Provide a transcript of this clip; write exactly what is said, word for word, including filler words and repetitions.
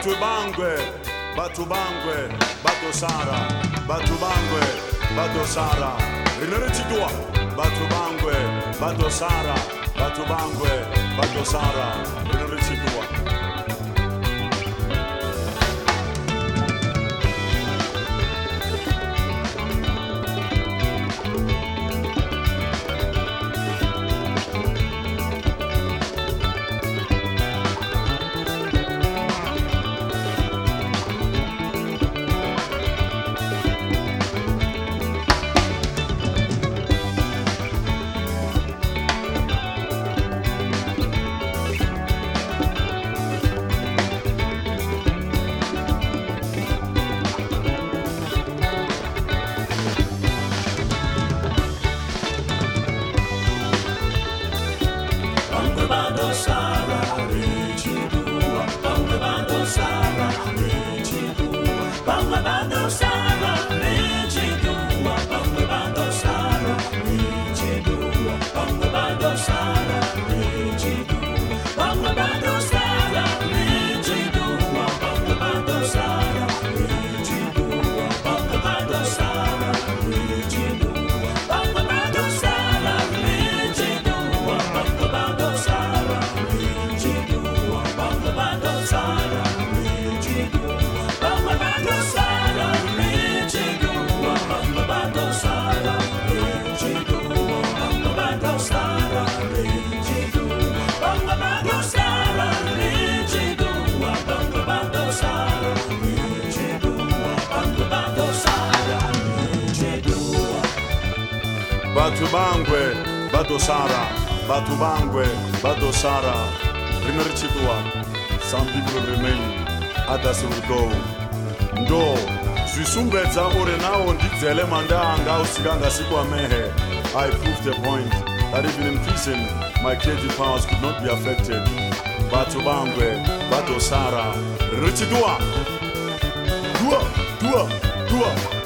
Batu bangwe, batu bangwe, batu sara, batu bangwe, batu sara. Rinarichidua, batu bangwe, batu sara, batu bangwe, batu sara. Rinarichidua. Batu bangwe, batu sara, batu bangwe, batu sara. Rinarichidua. Some people remain, others will go. Ndo, zwisumbedza uri nawo ndidzele mandanga usikanga sikwa mehe. I proved the point that even in prison, my creative powers could not be affected. Batu bangwe, batu sara. Rinarichidua. Dua, dua, dua.